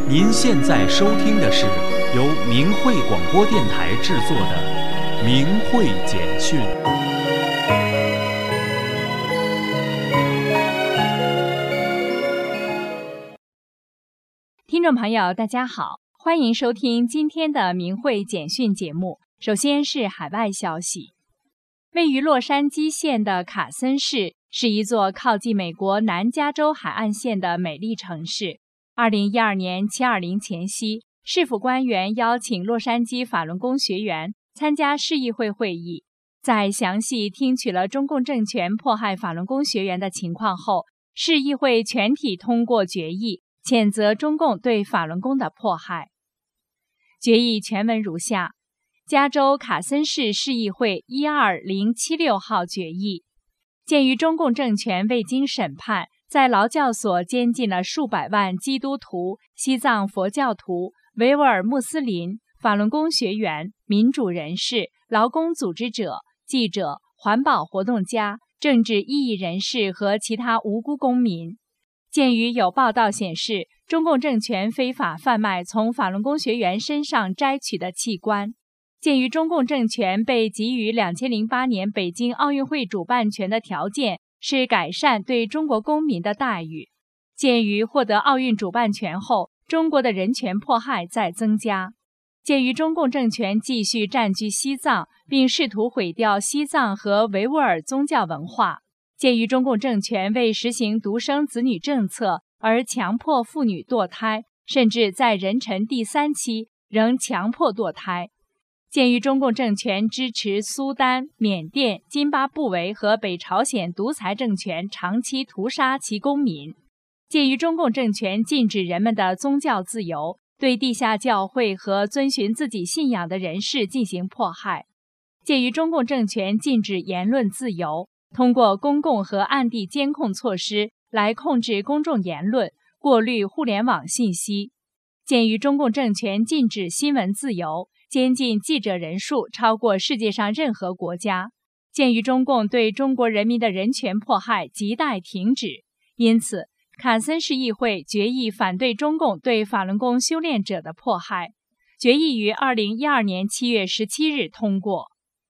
您现在收听的是由明慧广播电台制作的明慧简讯。 听众朋友，大家好，欢迎收听今天的明慧简讯节目。首先是海外消息。位于洛杉矶县的卡森市是一座靠近美国南加州海岸线的美丽城市。2012年720前夕，市府官员邀请洛杉矶法轮功学员参加市议会会议，在详细听取了中共政权迫害法轮功学员的情况后，市议会全体通过决议，谴责中共对法轮功的迫害。决议全文如下：加州卡森市市议会12076号决议，鉴于中共政权未经审判，在劳教所监禁了数百万基督徒、西藏佛教徒、维吾尔穆斯林、法轮功学员、民主人士、劳工组织者、记者、环保活动家、政治异议人士和其他无辜公民。鉴于有报道显示，中共政权非法贩卖从法轮功学员身上摘取的器官，鉴于中共政权被给予2008年北京奥运会主办权的条件是改善对中国公民的待遇，鉴于获得奥运主办权后，中国的人权迫害在增加，鉴于中共政权继续占据西藏，并试图毁掉西藏和维吾尔宗教文化，鉴于中共政权为实行独生子女政策而强迫妇女堕胎，甚至在妊娠第3期仍强迫堕胎，鉴于中共政权支持苏丹、缅甸、津巴布韦和北朝鲜独裁政权长期屠杀其公民，鉴于中共政权禁止人们的宗教自由，对地下教会和遵循自己信仰的人士进行迫害，鉴于中共政权禁止言论自由，通过公共和暗地监控措施来控制公众言论，过滤互联网信息，鉴于中共政权禁止新闻自由，监禁记者人数超过世界上任何国家，鉴于中共对中国人民的人权迫害亟待停止，因此卡森市议会决议反对中共对法轮功修炼者的迫害。决议于2012年7月17日通过。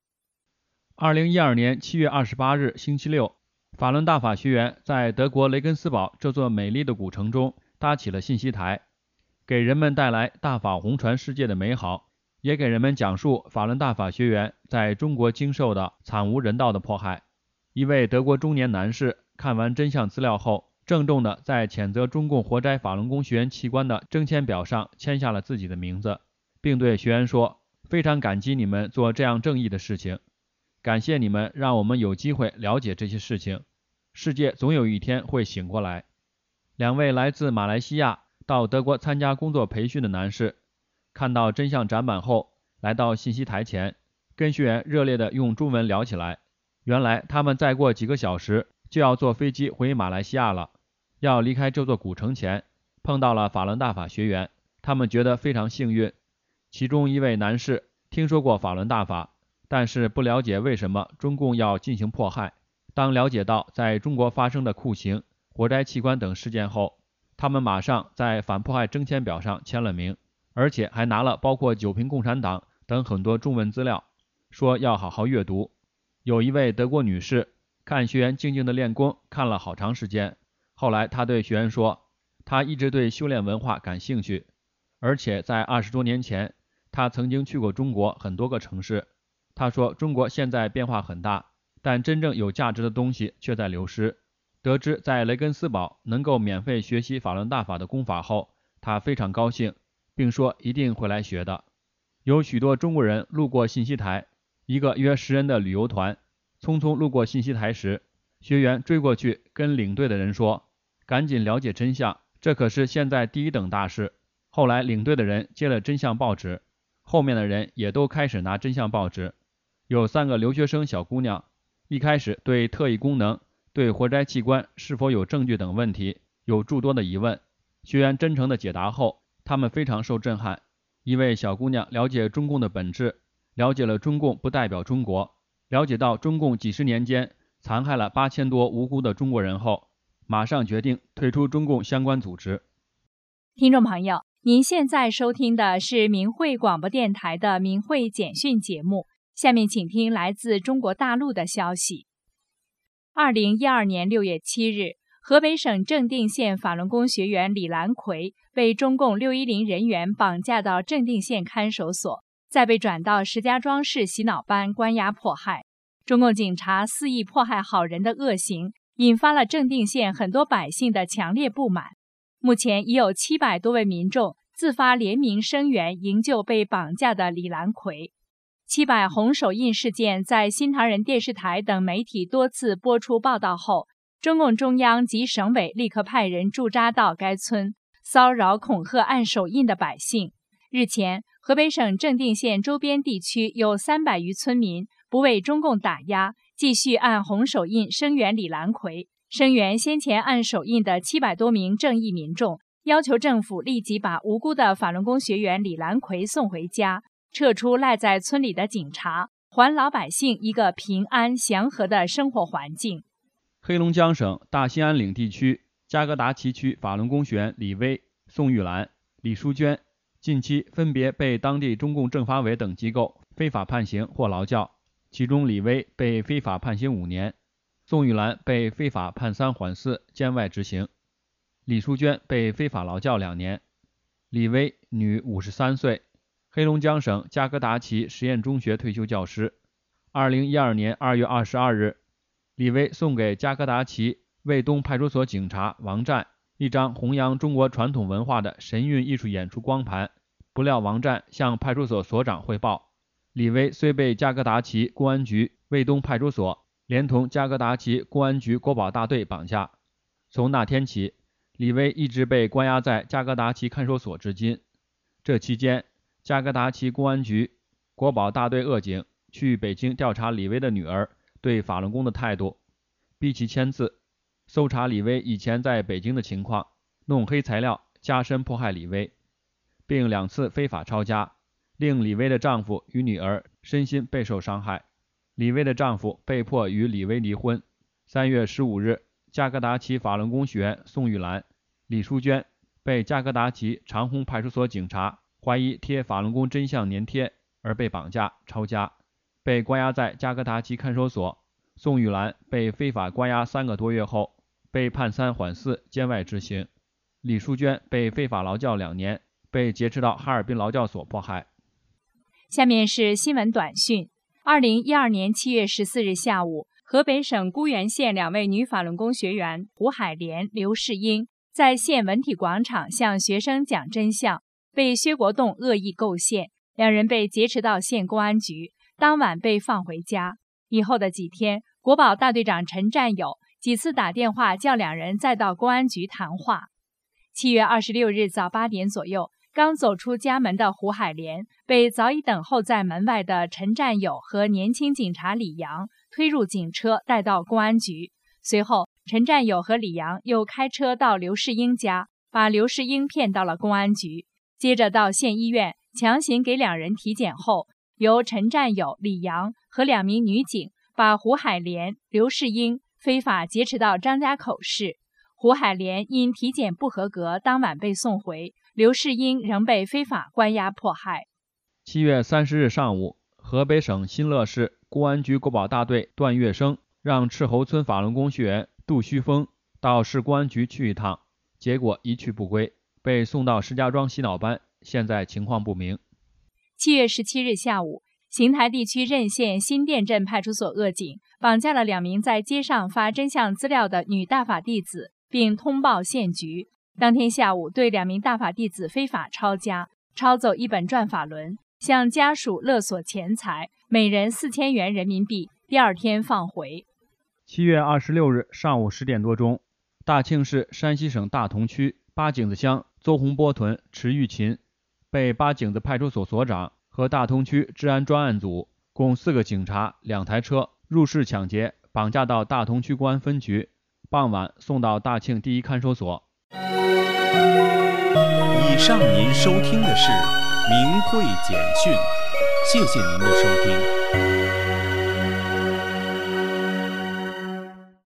2012年7月28日星期六，法轮大法学员在德国雷根斯堡这座美丽的古城中搭起了信息台，给人们带来大法弘传世界的美好，也给人们讲述法轮大法学员在中国经受的惨无人道的迫害。一位德国中年男士看完真相资料后，郑重地在谴责中共活摘法轮功学员器官的征签表上签下了自己的名字，并对学员说：非常感激你们做这样正义的事情，感谢你们让我们有机会了解这些事情，世界总有一天会醒过来。两位来自马来西亚到德国参加工作培训的男士看到真相展板后，来到信息台前，跟学员热烈地用中文聊起来。原来他们再过几个小时就要坐飞机回马来西亚了，要离开这座古城前，碰到了法轮大法学员，他们觉得非常幸运。其中一位男士听说过法轮大法，但是不了解为什么中共要进行迫害。当了解到在中国发生的酷刑、活摘器官等事件后，他们马上在反迫害征签表上签了名，而且还拿了包括九评共产党等很多中文资料，说要好好阅读。有一位德国女士看学员静静的练功看了好长时间，后来她对学员说，她一直对修炼文化感兴趣，而且在20多年前她曾经去过中国很多个城市。她说中国现在变化很大，但真正有价值的东西却在流失。得知在雷根斯堡能够免费学习法轮大法的功法后，她非常高兴，并说一定会来学的。有许多中国人路过信息台，一个约10人的旅游团匆匆路过信息台时，学员追过去跟领队的人说，赶紧了解真相，这可是现在第一等大事。后来领队的人接了真相报纸，后面的人也都开始拿真相报纸。有3个留学生小姑娘一开始对特异功能、对活摘器官是否有证据等问题有诸多的疑问，学员真诚的解答后，他们非常受震撼。一位小姑娘了解中共的本质，了解了中共不代表中国，了解到中共几十年间残害了8000多无辜的中国人后，马上决定退出中共相关组织。 听众朋友， 您现在收听的是明慧广播电台的明慧简讯节目。下面请听来自中国大陆的消息。2012年6月7日，河北省正定县法轮功学员李兰奎被中共610人员绑架到正定县看守所，再被转到石家庄市洗脑班关押迫害。中共警察肆意迫害好人的恶行，引发了正定县很多百姓的强烈不满。目前已有700多位民众自发联名声援营救被绑架的李兰奎。700红手印事件在新唐人电视台等媒体多次播出报道后，中共中央及省委立刻派人驻扎到该村，骚扰恐吓按手印的百姓。日前，河北省正定县周边地区有300余村民不为中共打压，继续按红手印声援李兰奎，声援先前按手印的700多名正义民众，要求政府立即把无辜的法轮功学员李兰奎送回家，撤出赖在村里的警察，还老百姓一个平安祥和的生活环境。 黑龙江省大兴安岭地区加格达奇区法轮功学员李薇、宋玉兰、李淑娟近期分别被当地中共政法委等机构非法判刑或劳教，其中李薇被非法判刑5年，宋玉兰被非法判3缓4监外执行，李淑娟被非法劳教2年。李薇，女，53岁，黑龙江省加格达奇实验中学退休教师。2012年2月22日，李薇送给加格达奇卫东派出所警察王占一张弘扬中国传统文化的神韵艺术演出光盘，不料王占向派出所所长汇报，李薇虽被加格达奇公安局卫东派出所连同加格达奇公安局国保大队绑架。从那天起，李薇一直被关押在加格达奇看守所至今。这期间，加格达奇公安局国保大队恶警去北京调查李薇的女儿对法轮功的态度，逼其签字，搜查李薇以前在北京的情况，弄黑材料加深迫害李薇，并2次非法抄家，令李薇的丈夫与女儿身心备受伤害。李薇的丈夫被迫与李薇离婚。3月15日，加格达奇法轮功学员宋玉兰、李淑娟被加格达奇长虹派出所警察怀疑贴法轮功真相粘贴而被绑架抄家，被关押在加格达奇看守所。宋玉兰被非法关押3个多月后，被判3缓4监外执行。李淑娟被非法劳教2年，被劫持到哈尔滨劳教所迫害。 下面是新闻短讯。2012年7月14日下午，河北省固原县2位女法轮功学员胡海莲、刘世英在县文体广场向学生讲真相，被薛国栋恶意构陷，2人被劫持到县公安局，当晚被放回家。以后的几天，国保大队长陈占友几次打电话叫2人再到公安局谈话。7月26日早8点左右，刚走出家门的胡海莲被早已等候在门外的陈占友和年轻警察李阳推入警车带到公安局。随后，陈占友和李阳又开车到刘世英家，把刘世英骗到了公安局，接着到县医院强行给2人体检后，由陈占友、李阳和2名女警把胡海莲、刘世英非法劫持到张家口市。胡海莲因体检不合格，当晚被送回，刘世英仍被非法关押迫害。 7月30日上午，河北省新乐市公安局国保大队段月生让赤侯村法轮功学员杜旭峰到市公安局去一趟，结果一去不归，被送到石家庄洗脑班，现在情况不明。 7月17日下午，邢台地区任县新店镇派出所恶警绑架了2名在街上发真相资料的女大法弟子，并通报县局。当天下午，对2名大法弟子非法抄家，抄走1本转法轮，向家属勒索钱财，每人4000元人民币，第2天放回。 7月26日上午10点多钟，大庆市山西省大同区八井子乡邹洪波屯池玉琴被八井子派出所所长和大同区治安专案组共4个警察2台车入室抢劫，绑架到大同区公安分局，傍晚送到大庆第1看守所。 以上您收听的是明慧简讯，谢谢您的收听。